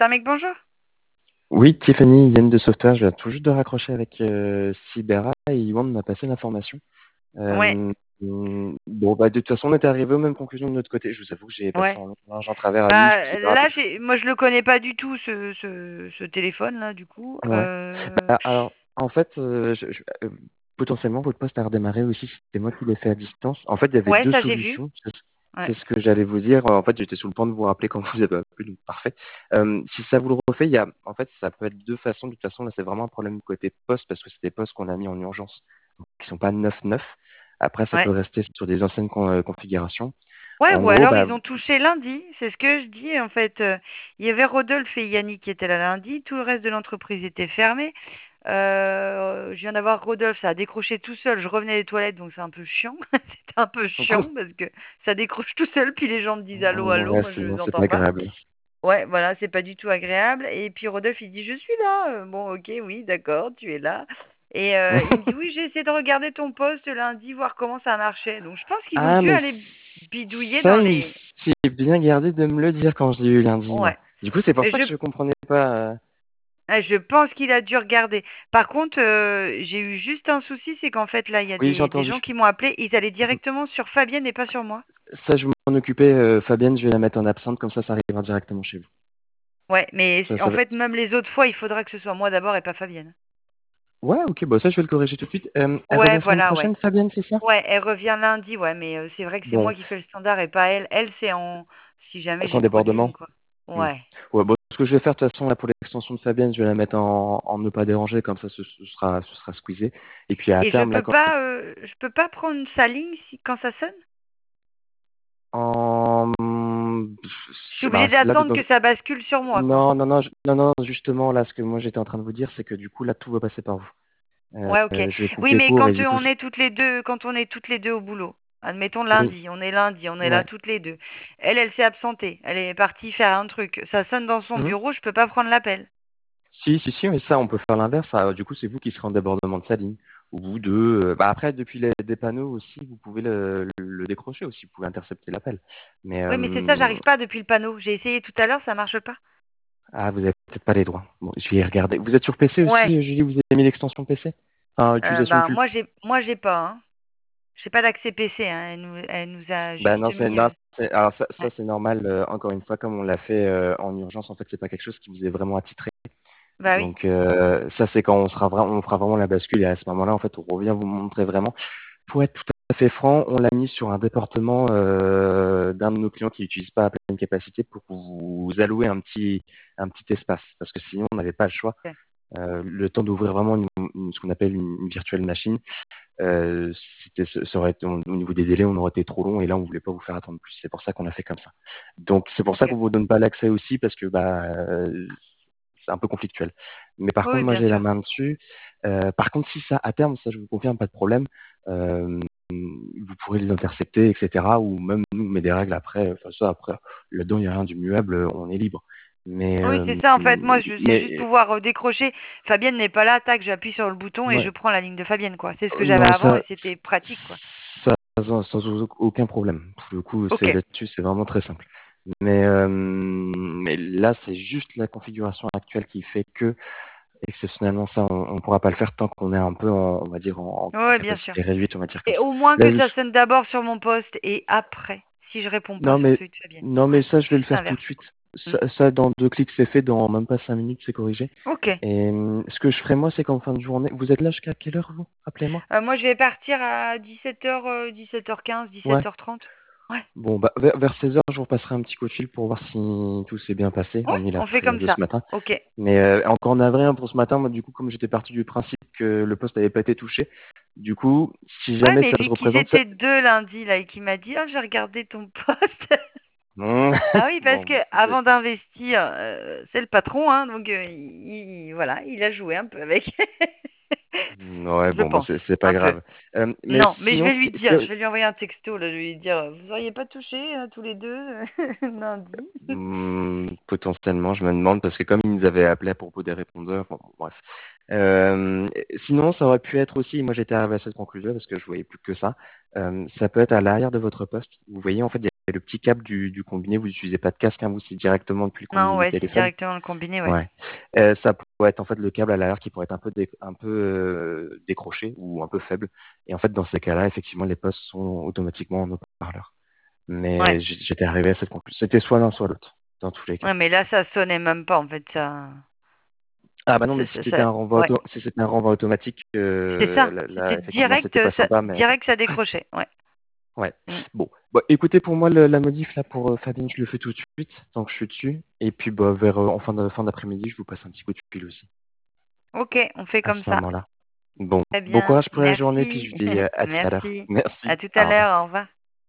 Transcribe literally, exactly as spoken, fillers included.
c'est un mec bonjour? Oui, Tiffany, Yann de Software, je viens tout juste de raccrocher avec euh, Sybera et Ywan m'a passé l'information. Ouais, Euh, hum, bon, bah, de toute façon, on était arrivé aux mêmes conclusions de notre côté. Je vous avoue que j'ai passé ouais. en long, en large, en travers à lui, je vous ai Bah, pas rappelé. là, j'ai, moi, je le connais pas du tout, ce, ce, ce téléphone-là, du coup. Ouais. Euh, Bah, alors, en fait, euh, je- je- euh, potentiellement, votre poste a redémarré aussi. C'était moi qui l'ai fait à distance. En fait, il y avait Ouais, deux ça, j'ai vu. solutions. C'est Ouais, c'est ce que j'allais vous dire. En fait, j'étais sous le point de vous rappeler quand vous avez appelé, donc parfait. Euh, si ça vous le refait, il y a, en fait, ça peut être deux façons. De toute façon, là, c'est vraiment un problème côté poste parce que c'est des postes qu'on a mis en urgence, donc, qui sont pas neuf neuf. Après, ça peut ouais. rester sur des anciennes con- euh, configurations. Ouais, En ou gros, alors bah, ils ont touché lundi, c'est ce que je dis. En fait, euh, il y avait Rodolphe et Yannick qui étaient là lundi, tout le reste de l'entreprise était fermé. Euh, je viens d'avoir Rodolphe, ça a décroché tout seul. Je revenais des toilettes, donc c'est un peu chiant. C'était un peu chiant parce que ça décroche tout seul, puis les gens me disent allô, allô, ouais, moi je c'est non, les c'est pas entends pas. agréable. Ouais, voilà, c'est pas du tout agréable. Et puis Rodolphe, il dit, je suis là. Euh, Bon, ok, oui, d'accord, tu es là. Et euh, il me dit, oui, j'ai essayé de regarder ton poste lundi, voir comment ça marchait. Donc je pense qu'ils ont Ah, dû mais aller bidouiller dans ça, il les... s'est bien gardé de me le dire quand je l'ai eu lundi, moi. Ouais. Du coup, c'est pour Mais ça je, que je comprenais pas. euh, ouais, je pense qu'il a dû regarder. Par contre, euh, j'ai eu juste un souci, c'est qu'en fait, là, il y a Oui, j'ai des, des gens entendu. qui m'ont appelé, ils allaient directement sur Fabienne et pas sur moi. Ça, je vais m'en occuper. euh, Fabienne, je vais la mettre en absente, comme ça, ça arrivera directement chez vous. Ouais, mais Ça, c- ça en va. fait, même les autres fois, il faudra que ce soit moi d'abord et pas Fabienne. Ouais, ok, bon, ça, je vais le corriger tout de suite. Euh, elle Ouais, revient semaine voilà, ouais. prochaine, Fabienne, c'est ça? Ouais, elle revient lundi, ouais, mais euh, c'est vrai que c'est moi Bon, qui fais le standard et pas elle. Elle, c'est en si jamais sans j'ai trop de lignes, débordement. quoi. Hmm. Ouais. Ouais, bon, ce que je vais faire, de toute façon, là, pour l'extension de Fabienne, je vais la mettre en, en ne pas déranger, comme ça, ce, ce sera, ce sera squeezé. Et puis, à Et je terme, là, peux quand, pas, euh, je peux pas prendre sa ligne si, quand ça sonne? en, Je suis bah, obligée là, d'attendre dans, que ça bascule sur moi, quoi. non, non, non, je- non, non, justement, là, ce que moi j'étais en train de vous dire, c'est que du coup, là, tout va passer par vous. Euh, Ouais, ok. euh, je vais Oui, couper mais court et quand du euh, coup, on je- est toutes les deux, quand on est toutes les deux au boulot, admettons oui, lundi, on est lundi, on est là ouais. toutes les deux. Elle, elle s'est absentée. Elle est partie faire un truc. Ça sonne dans son Mhm. bureau, je peux pas prendre l'appel. Si, si, si, mais ça, on peut faire l'inverse. Ça, du coup, c'est vous qui serez en débordement de sa ligne. Ou vous deux. euh, bah, après, depuis les, des panneaux aussi, vous pouvez le, le décrocher aussi. Vous pouvez intercepter l'appel. Mais Oui, mais c'est ça, euh, j'arrive pas depuis le panneau. J'ai essayé tout à l'heure, ça marche pas. ah, vous avez peut-être pas les droits. Bon, je vais y regarder. Vous êtes sur P C Ouais. aussi, euh, Julie? Vous avez mis l'extension P C? Enfin, Euh, utilisation ben culte. moi j'ai moi j'ai pas hein. J'ai pas d'accès P C hein. Elle nous elle nous a Bah juste non, c'est mis non, euh, c'est- alors ça, ça ouais. c'est normal. euh, encore une fois, comme on l'a fait euh, en urgence, en fait, c'est pas quelque chose qui vous est vraiment attitré. Bah oui. Donc euh, ça c'est quand on sera vraiment, on fera vraiment la bascule et à ce moment-là en fait on revient vous montrer vraiment. Pour être tout à fait franc, on l'a mis sur un département euh, d'un de nos clients qui n'utilise pas à pleine capacité pour vous allouer un petit un petit espace parce que sinon on n'avait pas le choix. Ok. Euh, le temps d'ouvrir vraiment une, une- ce qu'on appelle une, une virtuelle machine, euh, c'était ça aurait été, au niveau des délais on aurait été trop long et là on voulait pas vous faire attendre plus. C'est pour ça qu'on a fait comme ça. Donc c'est pour ça Ok. qu'on vous donne pas l'accès aussi parce que bah euh, c'est un peu conflictuel. Mais par Oui, contre, oui, moi, bien j'ai la sûr. main dessus. Euh, par contre, si ça, à terme, ça, je vous confirme, pas de problème, euh, vous pourrez les intercepter, et cetera. Ou même nous, on met des règles après. Enfin, ça, après, là-dedans, il n'y a rien d'immuable, on est libre. Mais, Oui, c'est euh, ça en fait. Moi, je sais juste mais pouvoir euh, décrocher. Fabienne n'est pas là, tac, j'appuie sur le bouton et je ouais, prends la ligne de Fabienne, quoi. C'est ce que j'avais non, avant et ça, c'était pratique, quoi. ça, sans, sans aucun problème. Pour le coup, Ok. c'est là-dessus, c'est vraiment très simple. Mais, euh, mais là, c'est juste la configuration actuelle qui fait que exceptionnellement, ça, on ne pourra pas le faire tant qu'on est un peu, en, on va dire, en, en Ouais, bien sûr. capacité réduite, on va dire comme Et ça. au moins Là, que ça je- sonne d'abord sur mon poste et après, si je réponds pas non, sur mais, celui de Fabienne. non, mais Ouais, ça, je vais le juste faire tout de l'inverse. suite. Hmm. Ça, ça, dans deux clics, c'est fait. Dans même pas cinq minutes, c'est corrigé. Ok. Et hum, ce que je ferai, moi, c'est qu'en fin de journée, vous êtes là jusqu'à quelle heure, vous? Rappelez-moi. Euh, moi, je vais partir à dix-sept heures, dix-sept heures quinze, Ouais. dix-sept heures trente. Ouais. Bon, bah, vers, vers seize heures, je vous repasserai un petit coup de fil pour voir si tout s'est bien passé, Ouais, hormis la on fait frayeur comme de ça. ce matin. Ok. Mais euh, encore navré hein, pour ce matin, moi, du coup, comme j'étais parti du principe que le poste n'avait pas été touché, du coup, si Ouais, jamais mais ça se vu qu'ils représente, ça... étaient deux lundi, là, et qu'il m'a dit, ah, j'ai regardé ton poste. Mmh. Ah oui, parce Bon, que bah, c'est avant d'investir, euh, c'est le patron, hein, donc euh, il, il- voilà, il a joué un peu avec. ouais, Je bon, bah, pense, c'est c'est pas un peu. grave. Euh, mais Non, mais je sinon, vais ce lui qui, ce qui- dire, je vais lui envoyer un texto, là, je vais lui dire, vous auriez pas touché euh, tous les deux lundi? Hmm, potentiellement, je me demande, parce que comme ils nous avaient appelé à propos des répondeurs, bon, bon, bref. Euh, sinon, ça aurait pu être aussi, moi j'étais arrivé à cette conclusion parce que je voyais plus que ça, euh, ça peut être à l'arrière de votre poste. Vous voyez, en fait, il y le petit câble du, du combiné. Vous n'utilisez pas de casque, hein, vous, c'est directement depuis le Non, combiné du ouais, c'est téléphone. directement le combiné, ouais. Ouais. Euh, ça pourrait être en fait le câble à l'arrière qui pourrait être un peu, dé- un peu euh, décroché ou un peu faible. Et en fait, dans ces cas-là, effectivement, les postes sont automatiquement en haut-parleur. Ouais. Mais j- j'étais arrivé à cette conclusion. C'était soit l'un, soit l'autre, dans tous les cas. Ouais, mais là, ça sonnait même pas, en fait, ça. Ah bah non, mais Ça, si ça, c'était ça- un renvoi Ouais. auto, si c'était un renvoi automatique, C'est euh, ça. là, C'était là, effectivement, direct, c'était euh, pas ça, sympa, mais direct, ça décrochait. Ouais. ouais. Mm. Bon, bah, écoutez, pour moi, le- la modif là pour euh, Fabien, je le fais tout de suite, tant que je suis dessus. Et puis, bah, vers euh, en fin de, fin d'après-midi, je vous passe un petit coup de fil aussi, Ok, on fait à comme ce ça. moment-là. Bon, Très bon bien. courage pour la journée, puis je Merci. vous dis euh, à tout à l'heure. Merci. À Merci. tout à Au revoir. l'heure. Au revoir.